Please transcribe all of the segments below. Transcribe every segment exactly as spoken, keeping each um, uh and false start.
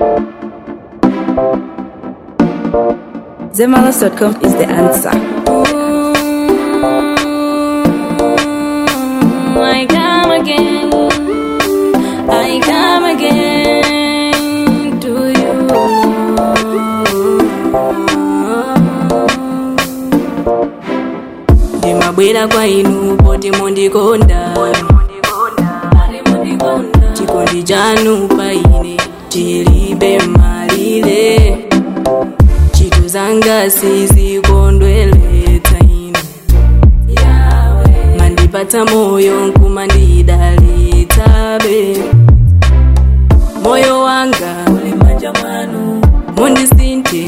Zemalos dot com is the answer. I come again, I come again to you. Ndimabwera kwa inu poti mundikonda, chikondi chanu paine chilibe malire, chitu zanga sizikondweletsa inu. Mandipatsa moyo nkumandidalitsabe, moyo wanga ulimanja mwanu, mundisinthe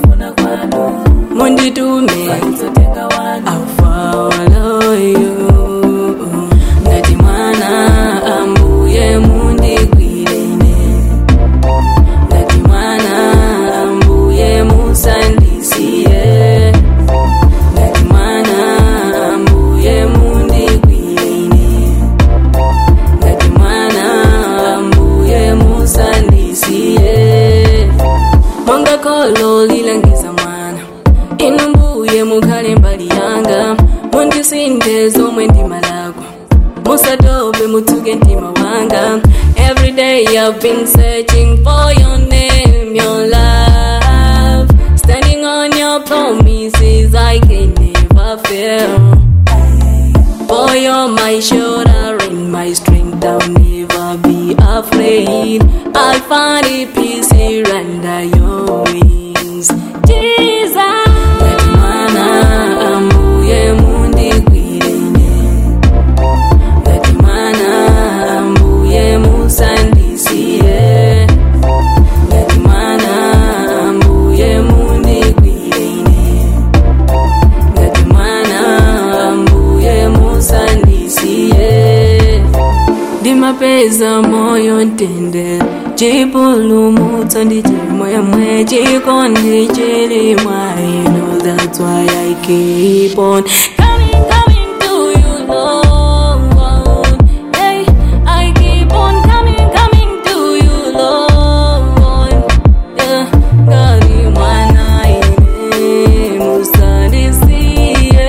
munditume I'll follow you. Ngati mwana ambuye mundigwirene, ngati mwana ambuye musandisiye, ngati mwana ambuye mundigwirene, ngati mwana ambuye musandisiye. Monga kholo lilangiza mwana, inu mbuye mukhale mbali yanga, mundisinthe zomwe ndima lako, musatope mutsuke mtima wanga. Every day I've been searching for your name, your love, standing on your promises I can never fail. For you're my shoulder and my strength, I'll never be afraid. I'll find a peace here under your wings, Jesus. Ngati mwana ambuye mundigwirene, ngati mwana ambuye musandisiye, ngati mwana ambuye mundigwirene, ngati mwana ambuye musandisiye. Ndimapeza moyo ntende, chipulumutso ndi chimwemwe, chikondi chili mwa inu. That's why I keep on coming, coming to you, Lord. Hey, I keep on coming, coming to you, Lord. Yeah, ngati mwana ine musandisiye,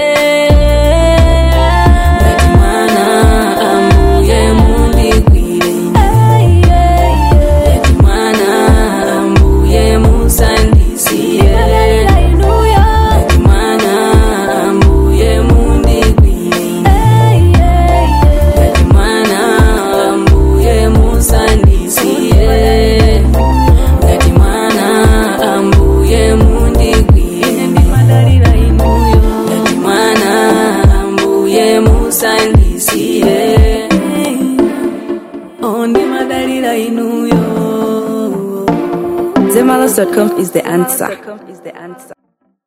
ngati mwana ambuye mundigwirene, ngati mwana ambuye musandisiye, ngati mwana ambuye mundigwirene, ngati mwana ambuye musandisiye, ngati mwana ambuye mundigwirene, ndimadalira inuyo, ngati mwana ambuye musandisiye, oh ndimadalira inuyo. Zemalos dot com is the answer.